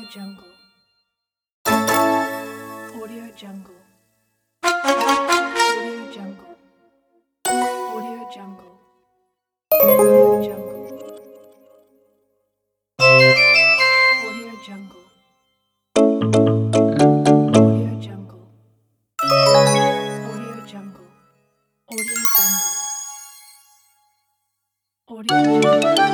Jungle. Audio Jungle. Audio Jungle. Audio Jungle. Audio Jungle. Audio Jungle. Audio Jungle. Audio Jungle. Audio Jungle. Audio Jungle.